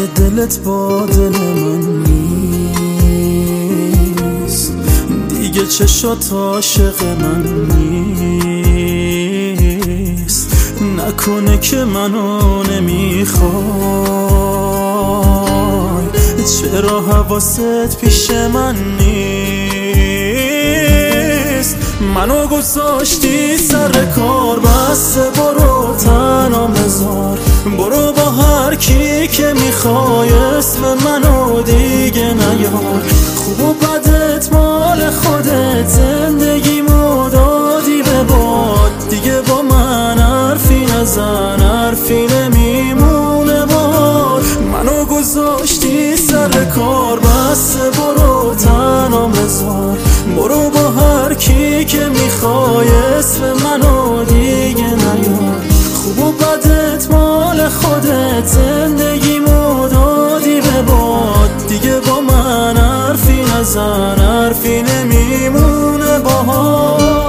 دلت با دل من نیست، دیگه چشات عاشق من نیست. نکنه که منو نمیخوای، چرا حواست پیش من نیست؟ منو گذاشتی سر کار، بس برو تنها بذار، برو با هر کی که میخوای اسم منو دیگه نیار. خوب و بدت مال خودت، زندگیمو دادی به باد، دیگه با من حرفی نزن، حرفی نمیمونه بار. منو گذاشتی سر کار، بس برو تنها بذار، برو با هر کی که میخوای اسم منو دیگه نیار. خوب و بدت مال خودت، زندگیمو دادی به باد، دیگه با من حرفی نزن، حرفی نمیمونه باهات.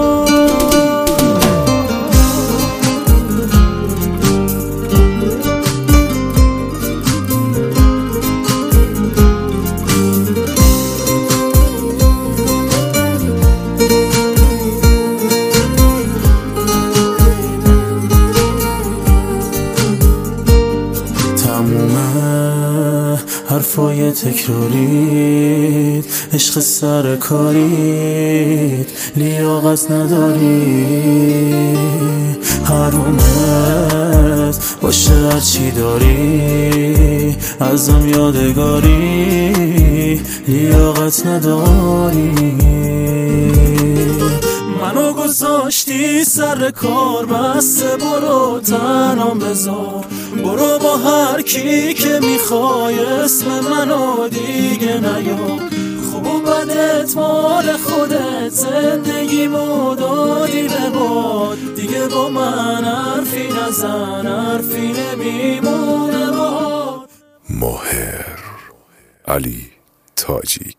حرفای تکرارید، عشق سرکارید، لیاقت نداری، حرومت باشه هرچی داری، ازم یادگاری، لیاقت نداری. منو گذاشتی سر کار، بس برو تنها بذار، برو با هر کی که میخوای اسم منو دیگه نیار. خوب و بدت مال خودت، زندگیمو دادی به باد، دیگه با من حرفی نزن، حرفی نمیمونه باد. ماهر علی تاجیک.